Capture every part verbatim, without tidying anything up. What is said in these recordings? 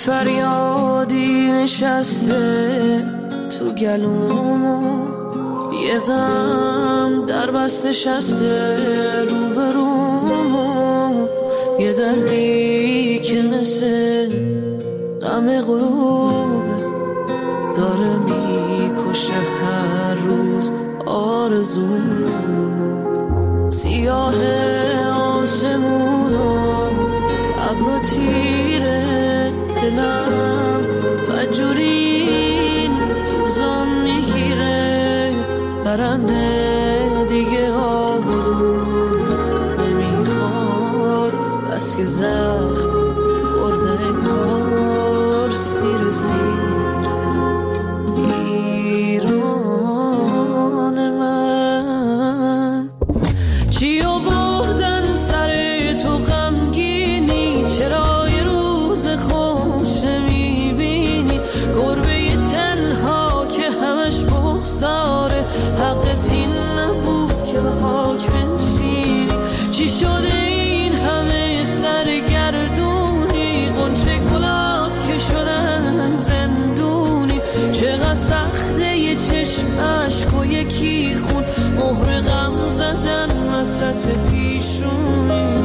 فریادی نشسته تو گلومو، یه غم در بسته شسته روبرومو، یه دردی که مثل غم غروبه داره میکشه هر روز آرزومو. سیاه آسمونو ابرو تیره دلم بدجورین روزام میگیره، پرنده دیگه آبادون نمیخواد بس که زخم خورده انگار سیر سیره. ایران من چی آوردن سر تو غمگینی، چرا یه روز خوش میبینی، گربه ی تنها که همش بغضاره، حقت این نبود که به خاک بنشینی. چی شده این همه سرگردونی، غنچه گلاب که شدن زندونی، چقدر سخته یه چشم عشق و یکی خون، مهر غم زدن وسط پیشونی.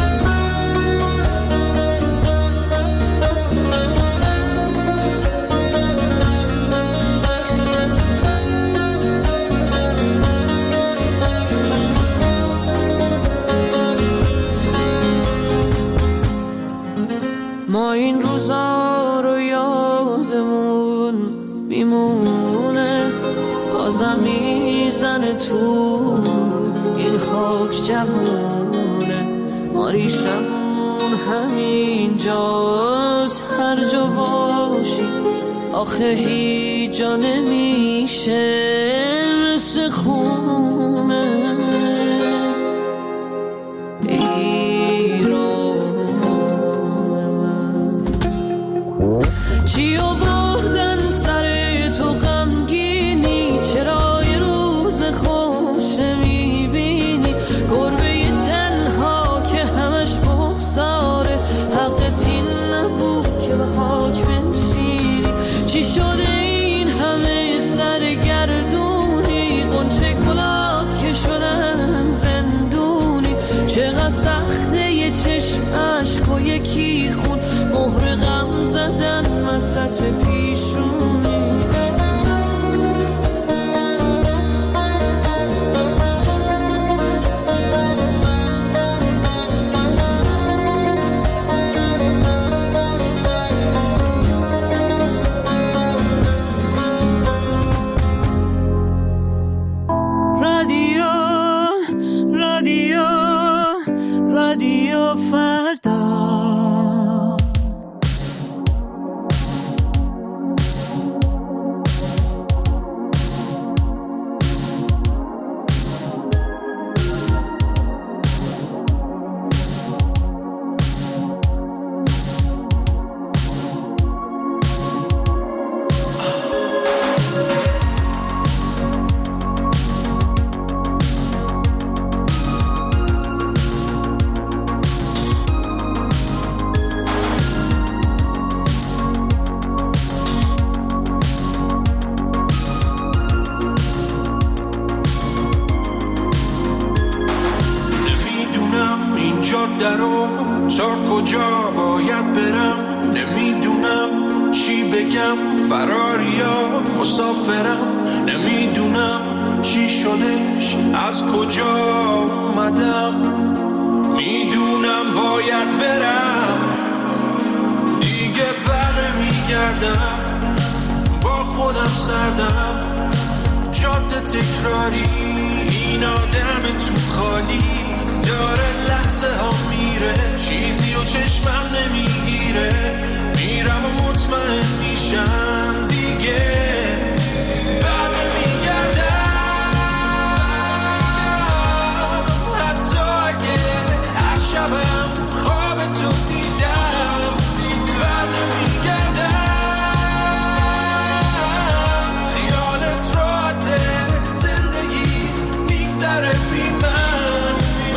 ما این روزا رو یادمون میمونه، بازم میزنه تو این خاک جوونه، ما ریشمون همین جاست هر جا باشی، آخه هیچ جا نمیشه مثل خونه. چی آوردن سر تو غمگینی، چرا یه روز خوش میبینی، گربه ی تنها که همش بغضاره، حقت این نبود که به خاک بنشینی. چی شده این همه سرگردونی، غنچه گلاب که شدن زندونی، چقدر سخته یه چشم عشق و یکی خون، مهر غم زدن وسط پیشونی. رادیو رادیو رادیو فردا. درو تا کجا باید برم، نمیدونم چی بگم، فراریا مسافرم، نمیدونم چی شدش، از کجا اومدم، میدونم باید برم، دیگه بر میگردم، با خودم سردم، جاده تکراری، این آدم تو خالی داره لحظه ها میره، چیزی و چشمم نمیگیره، میرم و مطمئن میشم دیگه بر نمیگردم، حتی اگه هر شبم خواب تو دیدم بر نمیگردم، خیالت راحته زندگی میگذره بی من،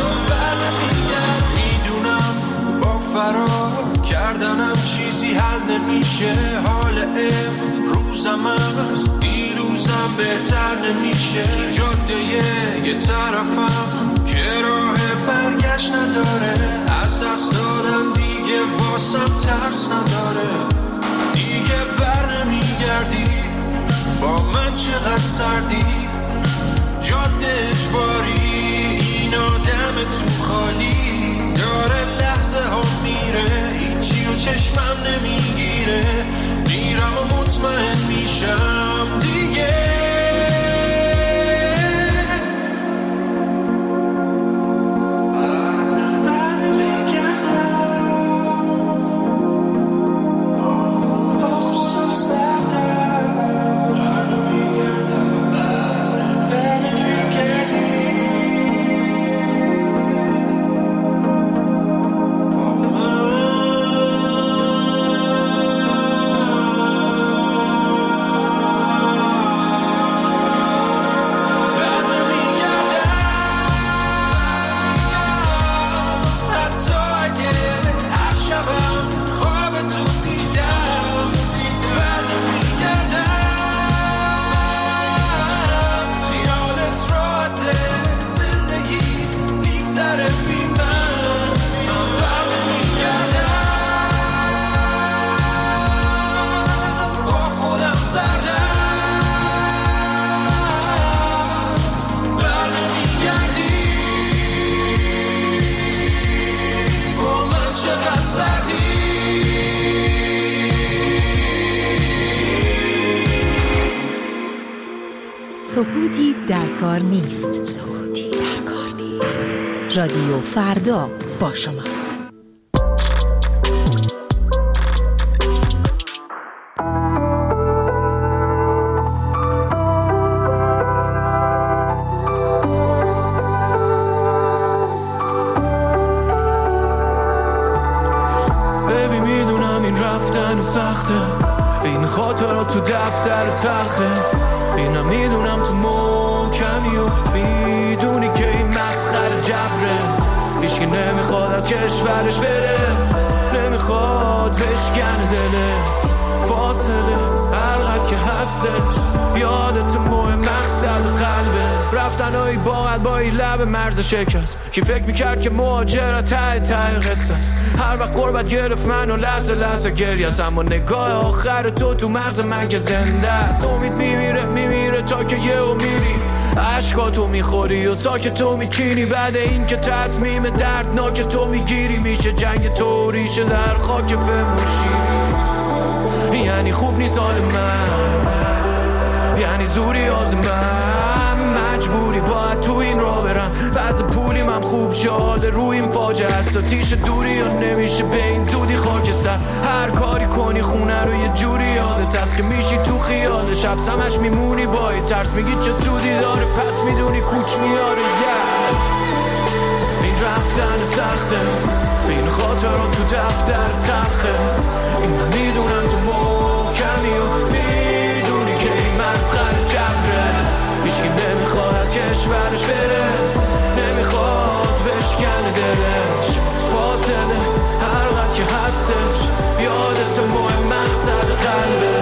فرار کردنم چیزی حل نمیشه، حال امروزم است دیروزم بهتر نمیشه. تو جاده یه طرفم که راه برگشت نداره، از دست دادم دیگه واسم ترس نداره. دیگه بر نمیگردی با من چقدر سردی، جاده اجباری این آدم تو خالی داره، لحظه ها میره هیچی و چشمم نمیگیره، میرم و مطمئن میشم دیگه سکوتی در کار نیست. سکوتی در کار نیست. رادیو فردا با شماست. ببین میدونم این رفتن سخته، این خاطرات تو دفتر تلخه، اینم میدونم تو محکمی و میدونی که این مسخره جبره. هیچکی نمیخواد از کشورش بره، نمیخواد بشکنه دلش، فاصله هرقدر که هستش یادت مهم مقصد قلبه. رفتنهایی باید با این لب مرز شکست، کی فکر میکرد که مهاجرت ته ته قصه است. هر وقت غربت گرفت منو لحظه لحظه گریه است، اما نگاه آخر تو تو مغز من که زنده است. امید میمیره میمیره تا که یه و میری، عشقاتو میخوری و ساک تو میچینی، بعد این که تصمیم دردناک تو میگیری، میشه جنگ تو ریشه در خاک فموشی. یعنی خوب نیست حال من، یعنی زوری از من، مجبوری باید تو این را برم، بعض پولیم هم خوب شال روی این فاجعه است و تیش دوری یا نمیشه به این زودی خاکستر. هر کاری کنی خونه رو یه جوری یادت هست که میشی تو خیال شب سمش میمونی با این ترس، میگی چه سودی داره پس میدونی کوچ میاره. yes. این رفتن سخته، این خاطرات تو دفتر تلخه، این میدونم تو محکمی و میدونی که این مسخره جبره. هیچکی نمیخواد از کشورش بره، نمیخواد بشکنه دلش، فاصله هرقدر که هستش یادت مهم مقصد قلبه.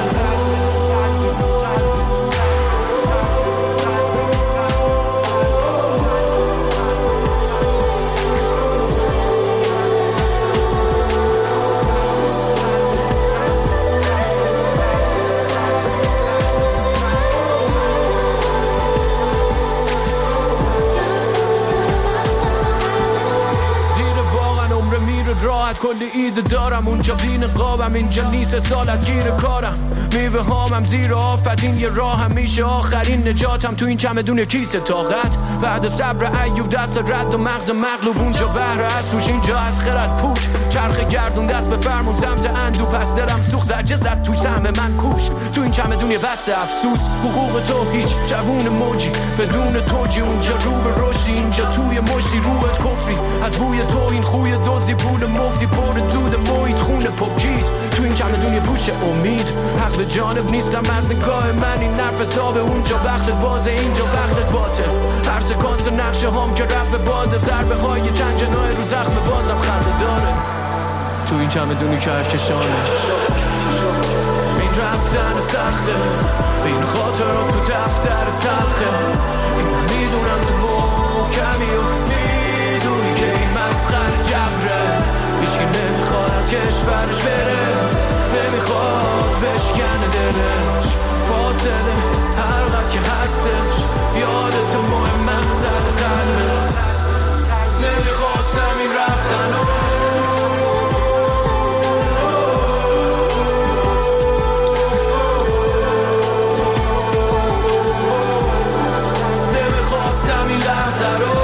راحت کلی ایده دارم، اونجا دین قابم اینجا نیست سالت گیر کارم، میوه هامم زیر آفت این یه راه هم میشه آخرین نجاتم تو این چمدون کیسه طاقت. بعد صبر ایوب دست رد و مغز مغلوب، اونجا بهره از توش اینجا از خرد پوچ، چرخ گردون دست به فرمون سمت اندو، پس درم سوخ زجه زد توش سهم من کوش، تو این چمدون یه بسته افسوس. حقوق تو هیچ جوون موجی بدون توجی، اونجا رو به رشدی اینجا توی مشتی روت کفری، از بوی تو این خوی دوزی پول مفتی پر دود محیط خونه پاکید، تو این چمدون یه پوش امید. حق به جانب نیستم از نگاه من این نرف حسابه، اونجا وقتت بازه اینجا وقتت باطل، هر سکانس نقشه هم که رفت باده، ضربه های چند جنای رو زخم بازم خنده داره، تو این چمدونی که هرکشانه. این رفتن سخته، این خاطرات تو دفتر تلخه، این میدونم تو محکمی و میدونی که این مسخر جبره. هیچکی نمیخواد از کشورش بره، نمیخواد بشکنه دلش، فاصله هر وقت که هستش یادت مهم مقصد قلبه. نمیخواستم این رفتن رو، نمیخواستم این لحظه رو.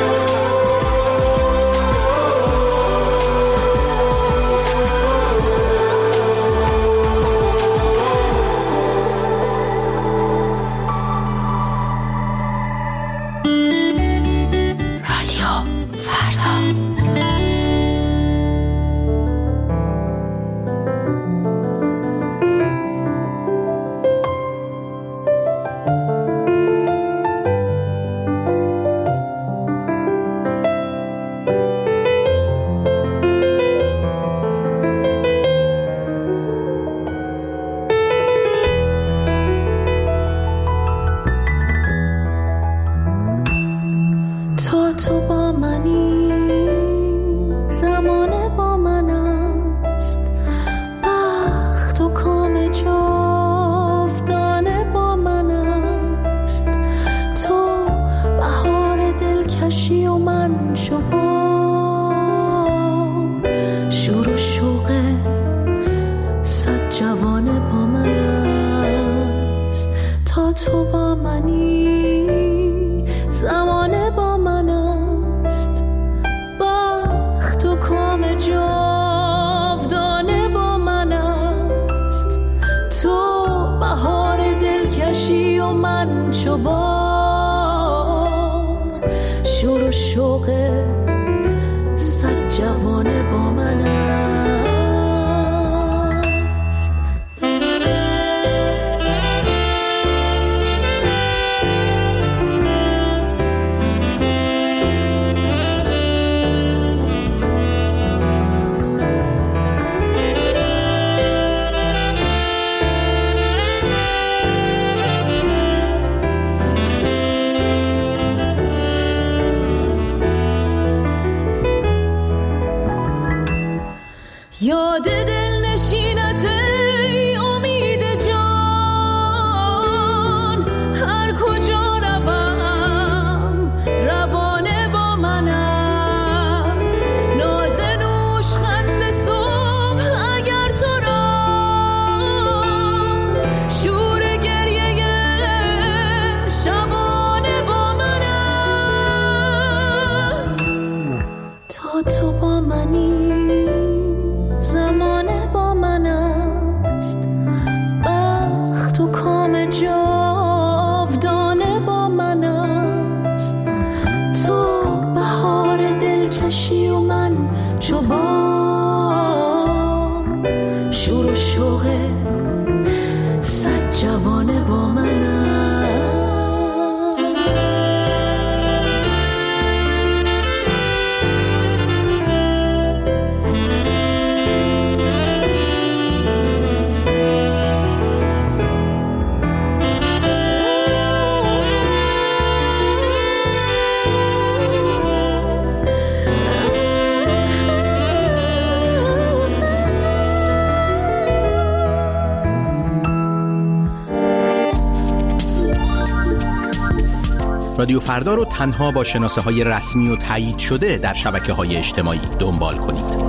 رادیو فردا رو تنها با شناسه های رسمی و تایید شده در شبکه های اجتماعی دنبال کنید.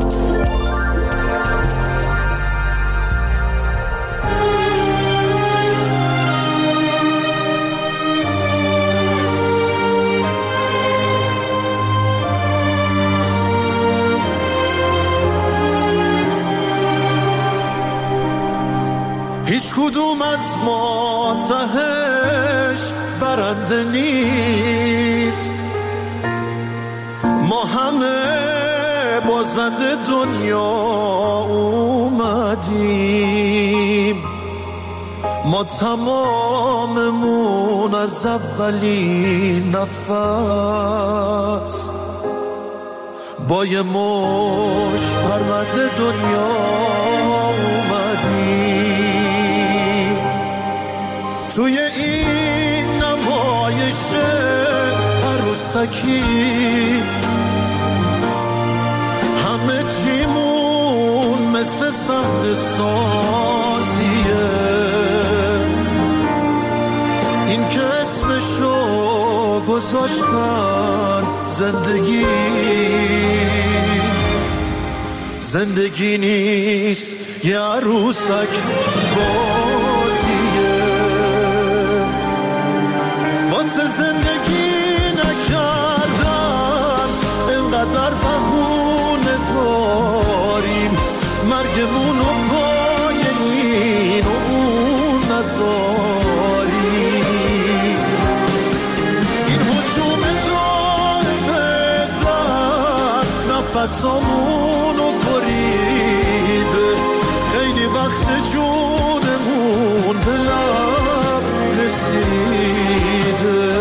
هیچ کدوم از ما تهش برنده نیست، ما همه بازنده دنیا اومدیم، ما تماممون از اولین نفس با یه مش پرونده دنیا اومدیم. توی این نمایش عروسکی همه چیمون مثل صحنه سازیه، این که اسمشو گذاشتن زندگی، زندگی نیست یه عروسک بازیه. واسه زندگی نکردن اینقدر بهونه داریم، مرگمونو پای این و اون نذاریم. این حجوم دائم نفسامونو بریده، خیلی وقت جونمون به لب رسیده.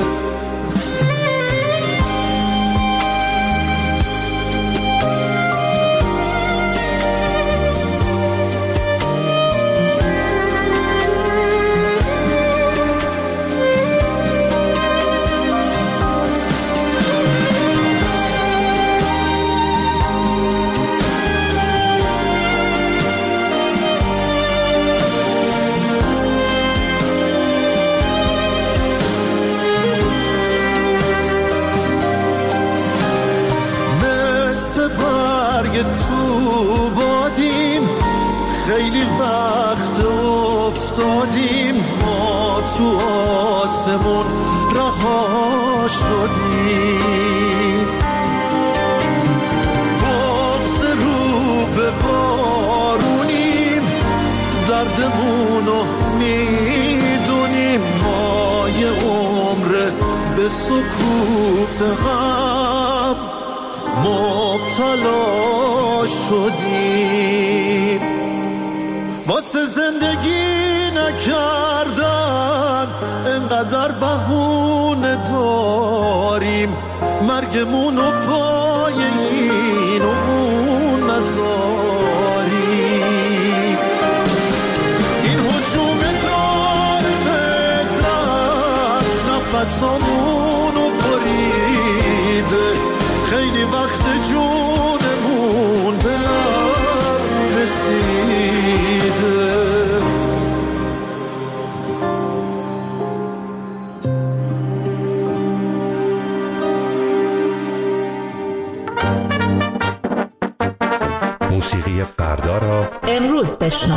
تو بادیم خیلی وقت افتادیم، ما تو آسمون رها شدیم. بغض رو به بارونیم، دردمونو میدونیم، ما یه عمر به سکوت هم مبتلا شدیم. واسه زندگی نکردن انقدر بهونه داریم، مرگمونو پای این و اون نذاریم. این حجوم دار بدن نفسامونو بریده، خیلی وقت جونمون به لب رسیده. موسیقی فردا را امروز بشنو.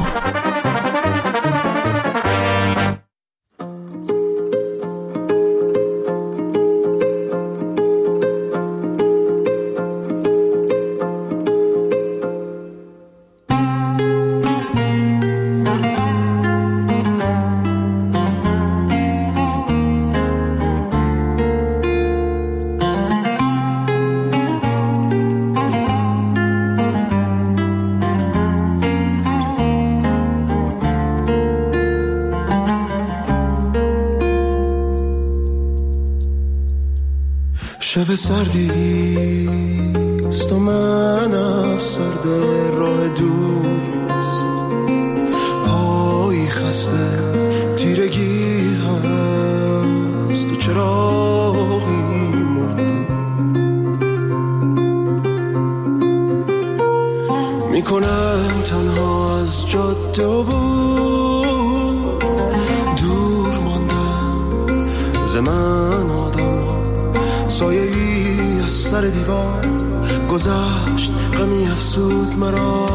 شب سردیست و من افسرد راه دوست، پایی خسته تیرگی هست و چراغی مرد میکنم تنها از جاده و بود، دور ماندم زمان آدم، سایه ای از سر دیوار گذشت، غمی افسود مرا.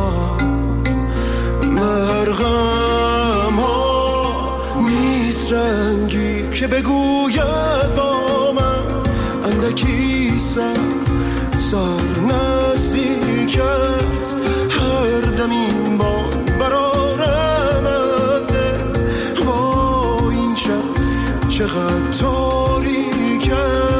مرغم ها نیست رنگی که بگوید با من، اندکی سر سر نزدیک است، هر دم این بان برارم ازه. با این شب چقدر تاریک است.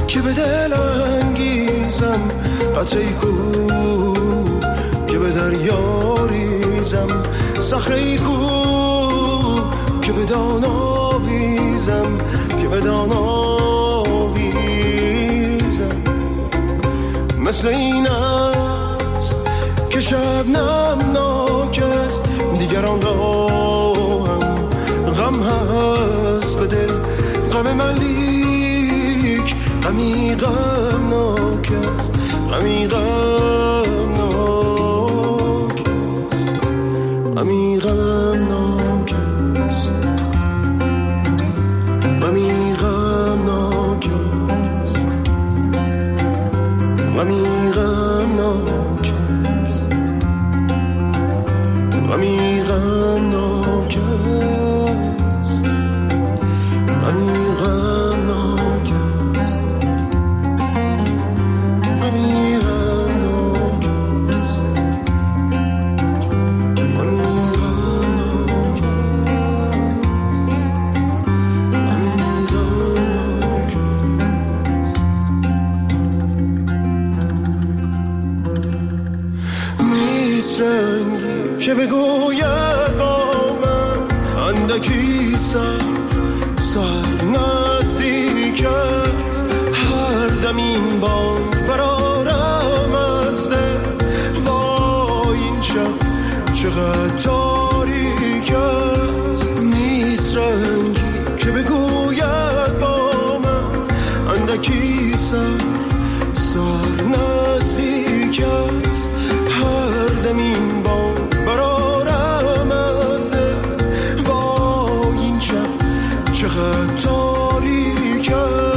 که به دل انگیزم، قطره‌ای کو که به دریا ریزم، صخره‌ای کو که به دان آویزم، که به دان آویزم. مثل این است که شبنم ناک است، دیگران را هم غم هست به دل، غم من لیک غمی غمناک است، غمی غمناک است، غمی غمناک است، غمی غمناک است، غمی غمناک است، غمی غمناک است، غمی غمناک است، غمی غمناک است، غمی غمناک است. نیست رنگی که بگوید با من اندکی سر سر نزدیک است، هر دم این بانگ برارم از دل، وای این شب چقدر تاریک است. نیست رنگی که بگوید با من اندکی سر سر نزدیک است، هر دم این بانگ برارم از دل، وای این شب چقدر تاریک است.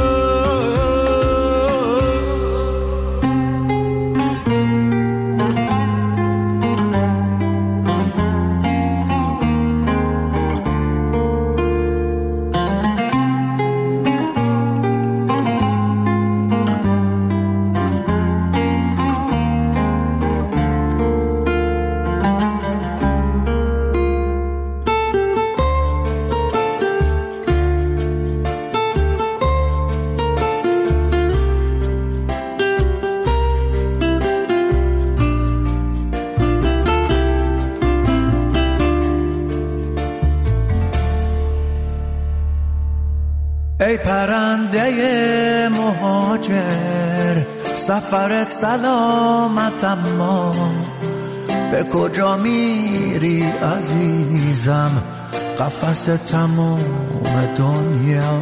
ای پرنده مهاجر، سفرت سلامت، اما به کجا میری عزیزم؟ قفس تموم دنیا،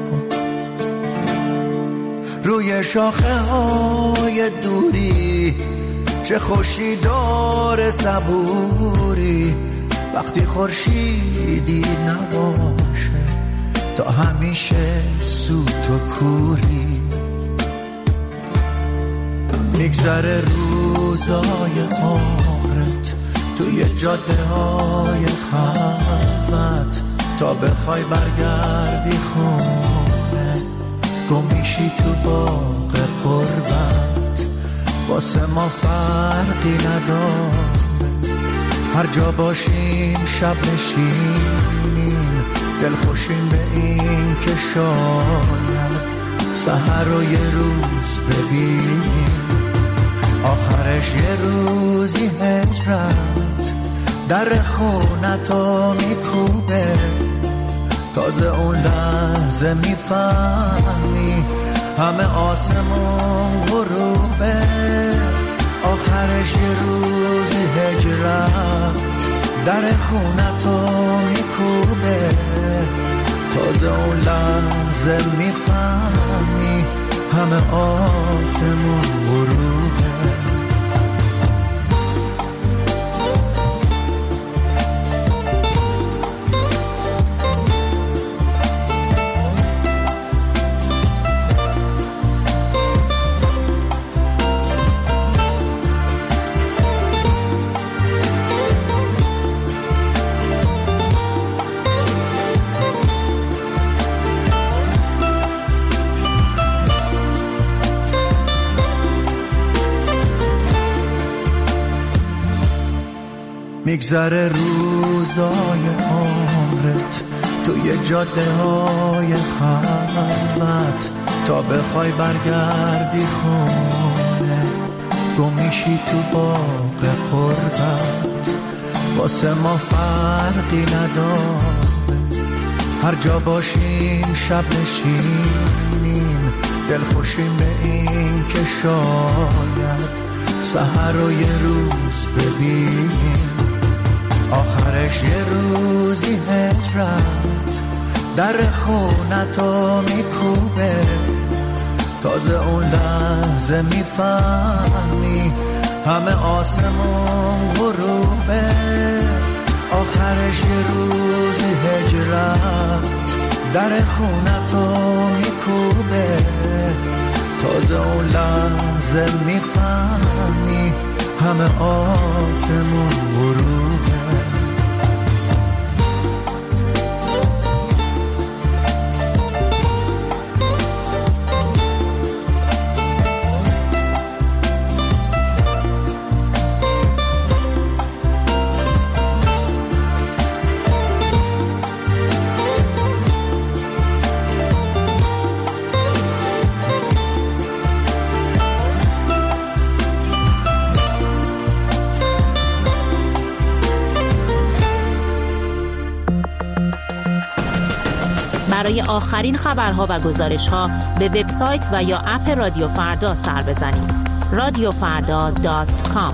روی شاخه های دوری چه خوشی داره صبوری، وقتی خورشیدی نباشه تا همیشه سوت و کوری. میگذره روزای عمرت توی جاده های خلوت، تا بخوای برگردی خونه گم میشی تو باغ قربت. واسه ما فرقی نداره هر جا باشیم، شب نشینیم دل خوشیم به این که شاید سحر رو یه روز ببینیم. آخرش یه روزی هجرت در خونتو میکوبه، تازه اون لحظه میفهمی همه آسمون غروبه. آخرش یه روزی هجرت در خونتو میکوبه، تازه اون لحظه میفهمی همه آسمون غروبه. میگذره روزای عمرت توی جاده های خلوت، تا بخوای برگردی خونه، گم میشی تو باغ قربت، واسه ما فرقی نداره، هر جا باشیم شب نشینیم، دل خوشیم به این که شاید سحر رو یه روز ببینیم، آخرش یه روزی هجرت در خونتو میکوبه، تازه اون لحظه میفهمی همه آسمون غروبه، آخرش یه روزی هجرت در خونتو میکوبه، تازه اون لحظه میفهمی همه آسمون غروبه. برای آخرین خبرها و گزارش‌ها به وبسایت و یا اپ رادیو فردا سر بزنید. رادیو فردا دات کام.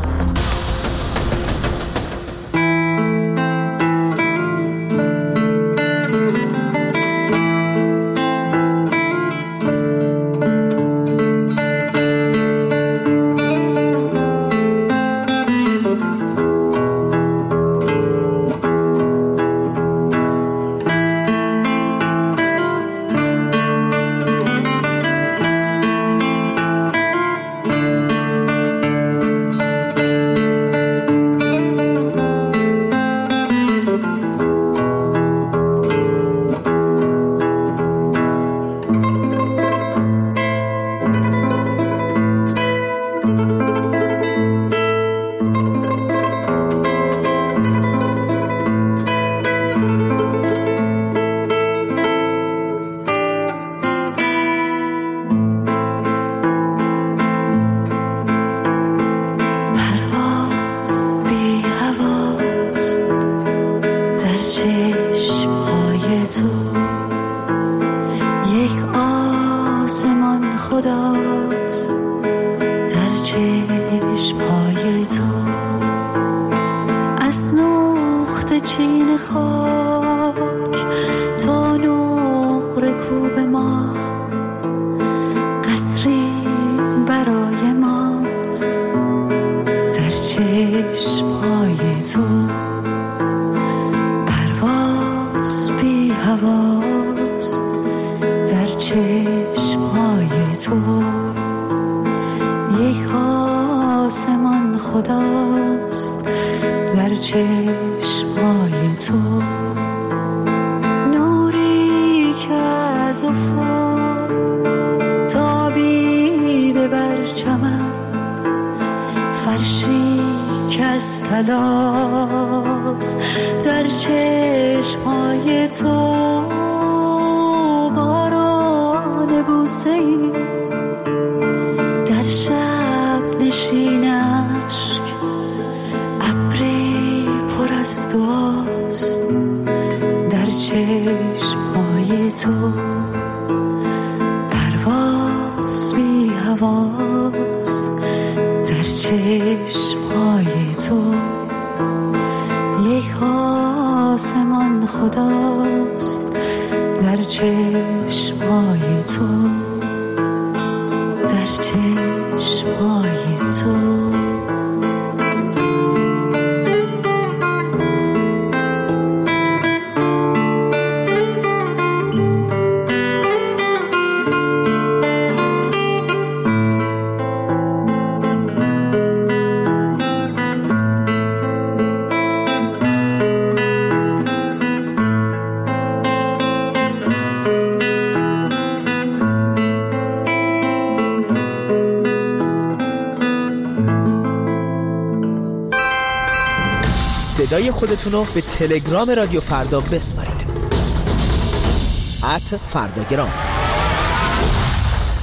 صدای خودتون رو به تلگرام رادیو فردا بسپارید. ات فرداگرام.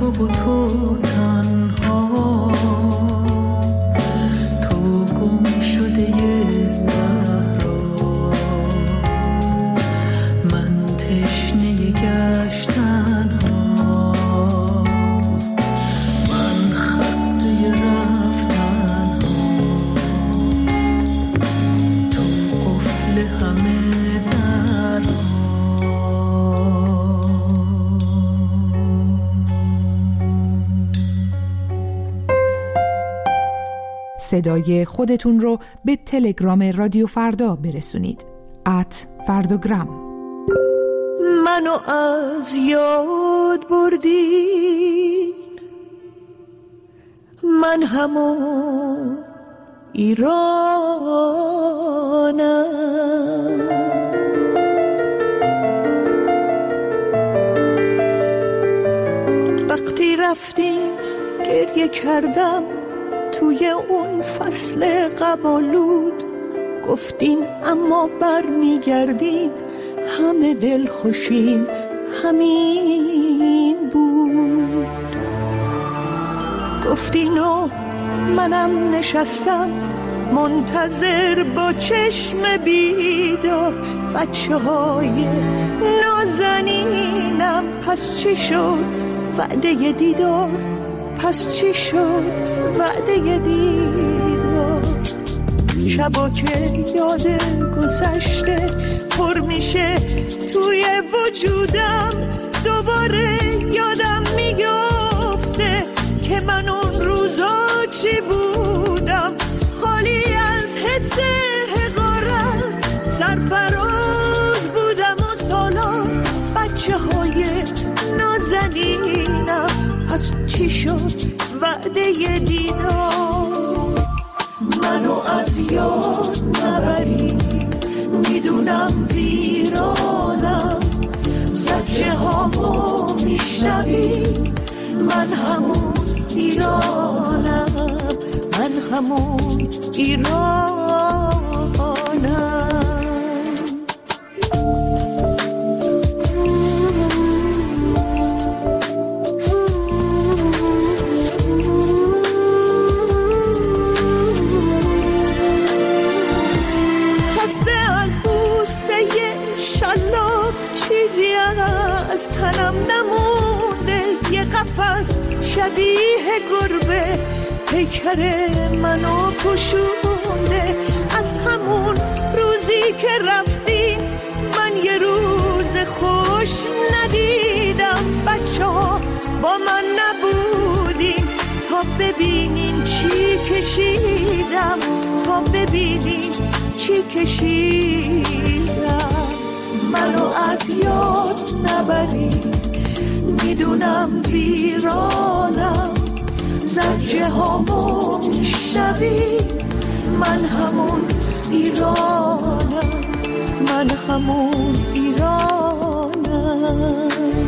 تو و تو تنها، تو گم شده صحرا، من تشنه گشتن ها، من خسته رفتن ها، تو قفل همه در ها. صدای خودتون رو به تلگرام رادیو فردا برسونید. ات فرداگرام. منو از یاد بردی، من همون ایرانم. وقتی رفتیم گریه کردم توی اون فصل قبالود، گفتین اما بر میگردین همه دل خوشیم همین بود. گفتین و منم نشستم منتظر با چشم بیدار، بچه های نازنینم پس چی شد وعده دیدار، پس چی شد وعده دیدار. شبا که یاد گذشته پر میشه توی وجودم، دوباره یادم میگفته که من اون روزا چی بودم، خالی از حس حقارت، سرفراز بودم و سالا بچه های نازنینم، پس چی شد وعده دیدار. منو از یاد نبری، میدونم ویرانم، زجه هامو میشنوی، من همون ایرانم، من همون ایرانم. چیزی از تنم نمونده، یه قفس شبیه گربه پیکر منو پوشونده. از همون روزی که رفتیم من یه روز خوش ندیدم، بچه ها با من نبودیم تا ببینین چی کشیدم، تا ببینین چی کشیدم. منو از یاد نبری، میدونم ویرانم، زجه هامو میشنوی، من همون ایرانم، من همون ایرانم.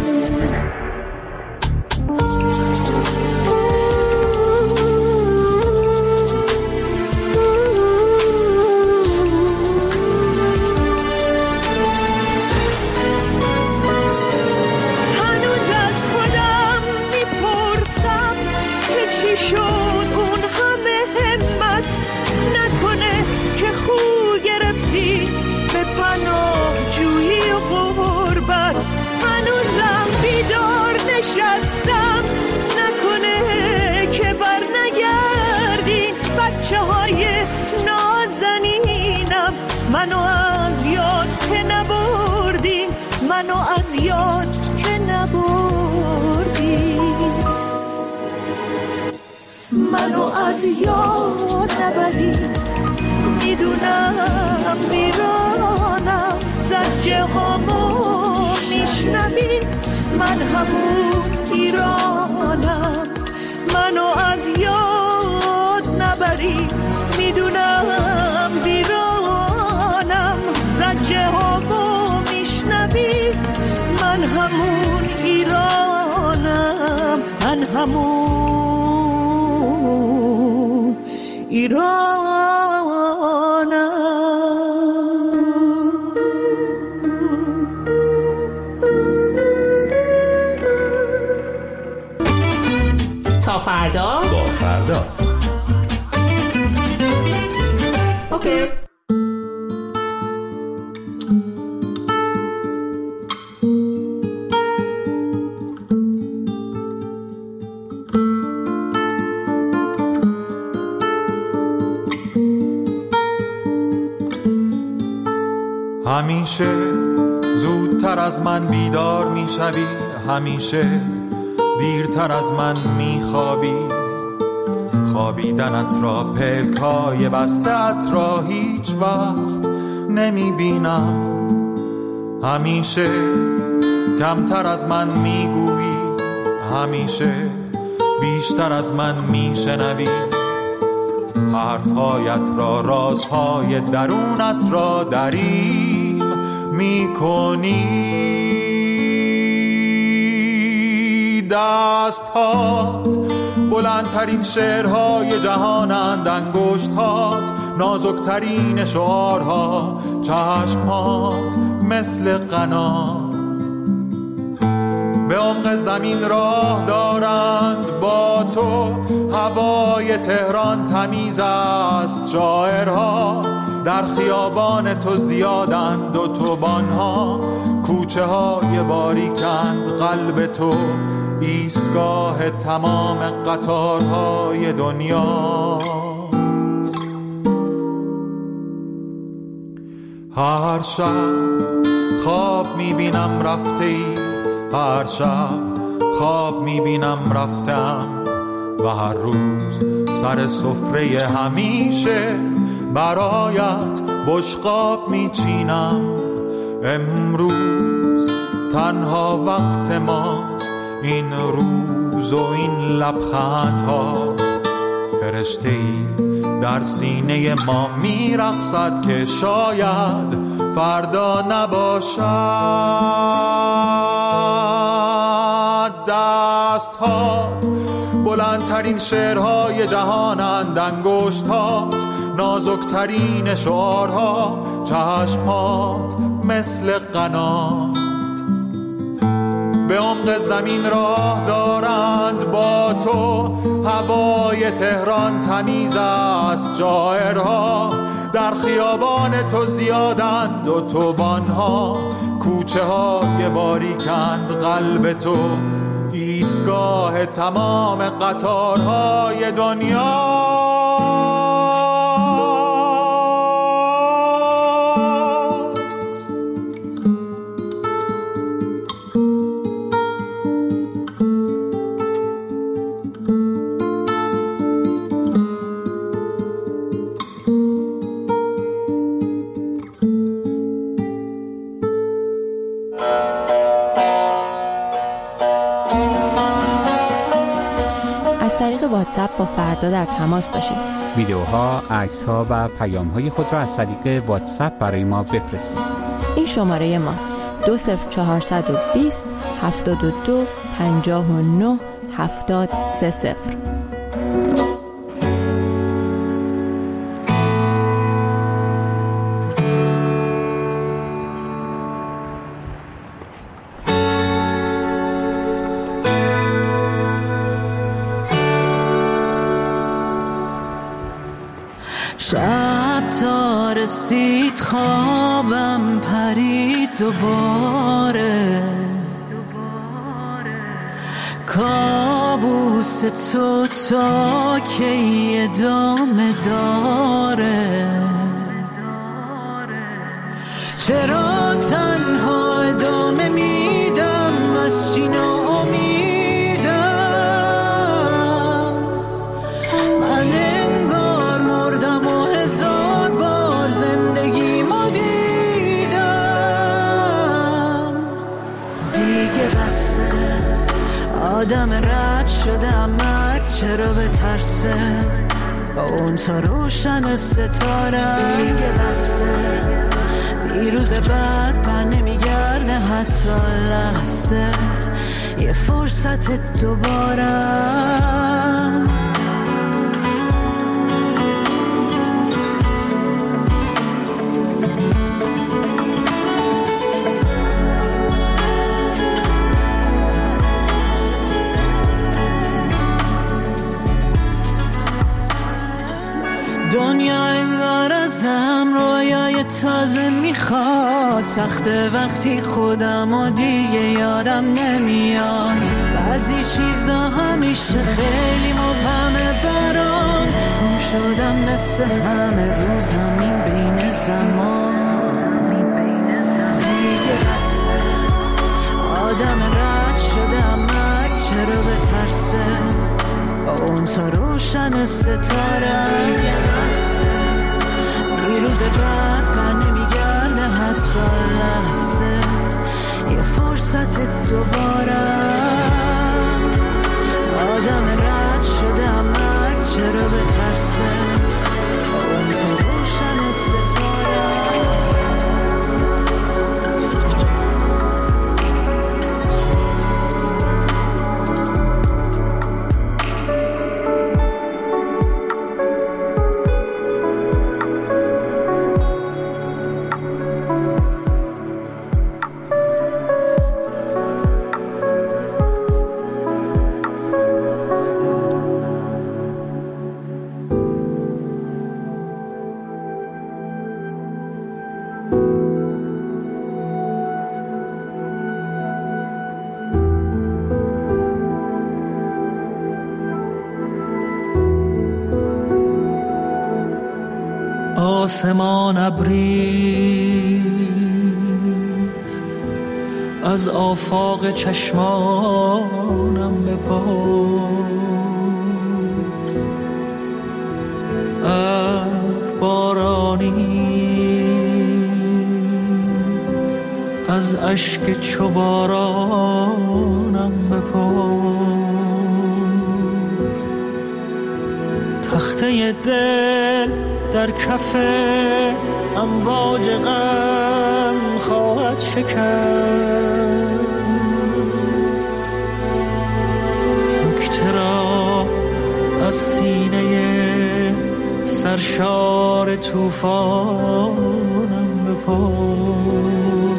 منو از یاد که نبردین، منو از یاد که نبردین، منو از یاد نبرین، میدونم میرانم، زجه هامو میشنوی، من همون ایرانم. منو از یاد نبرین، میدونم میرانم، زجه هامو میشنوی، من همون ایرانم، من همون ایرانم. تا فردا با فردا. اوکی. همیشه زودتر از من بیدار میشوی، همیشه دیرتر از من میخوابی. خوابیدنت را پلکای بستت را هیچ وقت نمیبینم. همیشه کمتر از من میگویی، همیشه بیشتر از من میشنوی. حرفهایت را، رازهای درونت را دریغ میکنی. دستهات بلندترین شعرهای جهانند، انگشتهات نازکترین شعارها، چشمهات مثل قنات به عمق زمین راه دارند. با تو هوای تهران تمیز است، شاعرها در خیابان تو زیادند، اتوبان‌ها کوچه های باریکند. قلب تو ایستگاه تمام قطارهای دنیاست. هر شب خواب میبینم رفته ای، هر شب خواب میبینم رفتم، و هر روز سر سفره همیشه برایت بشقاب میچینم. امروز تنها وقت ماست، این روز و این لبخندها. فرشته‌ای در سینه ما میرقصد که شاید فردا نباشد. دستهات بلندترین شعرهای جهانند، انگشتهات نازکترین شعارها، چشمهات مثل قنات به عمق زمین راه دارند. با تو هوای تهران تمیز است، شاعرها در خیابان تو زیادند، اتوبان‌ها کوچه های باریکند. قلب تو ایستگاه تمام قطارهای دنیا. از طریق واتساپ با فردا در تماس باشید. ویدیوها، عکس‌ها و پیام‌های خود را از طریق واتساپ برای ما بفرستید. این شماره ماست: دو صفر چهارصد و بیست هفتاد و دو پنجاه و نه هفتاد سه صفر. شب تا رسید خوابم پرید دوباره، کابوس تو تا کی ادامه داره؟ چرا تنها ادامه میدم از چی ناامیدم؟ من انگار مردم و هزار بار زندگیمو دیدم. دیگه بسه آدم رد شدم، مرد چرا بترسه با اون تا روشن ستاره؟ دیگه بسه دیروز بعد بر نمیگرده حتی لحظه، یه فرصت دوباره. تازه میخواد، سخته وقتی خودم و دیگه یادم نمیاد. بعضی چیزا همیشه خیلی مبهمه برام، گم شدم مثل همه رو زمین بین زمان. دیگه بسه آدم رد شده، اما چرا به ترسه با اون تا روشن ستاره. دیگه بسه روز بعد بر نمیگرده حتی لحظه، یه فرصت دوباره. آدم رد شده اما چرا به ترسه اون تو روشن ستاره. آسمان ابریست، از آفاق چشمانم بپرس. ابر بارانیست، از اشک چو بارانم بپرس. تخته دل در کف امواج غم خواهد شکست. نکته را از سینه سرشار طوفانم بپرس.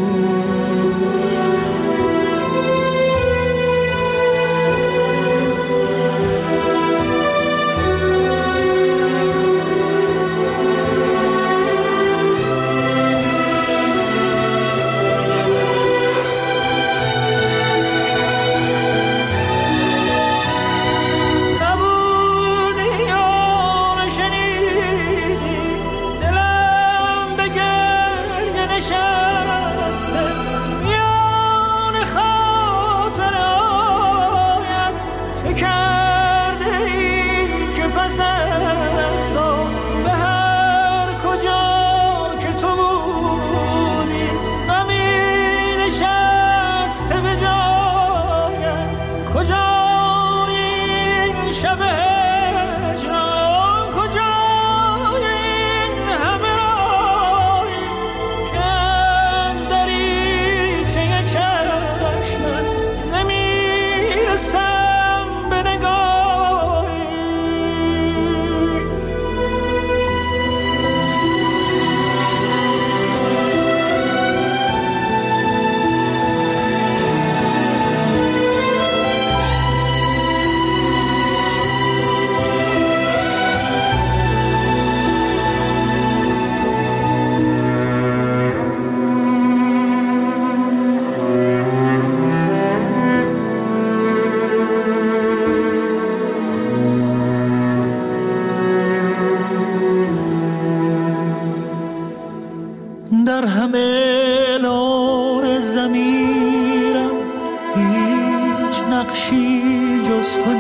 در همه لون ضمیرم هیچ نقشی جز تو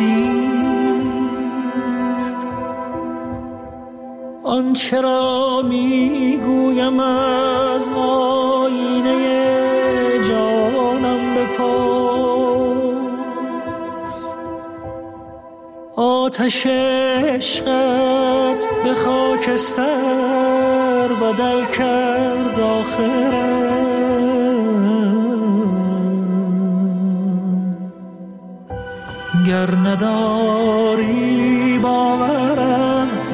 نیست. آنچه را میگویم از آینه جانم بپرس. آتش عشقت به خاکستر بدل کرد آخرم. گر نداری باور از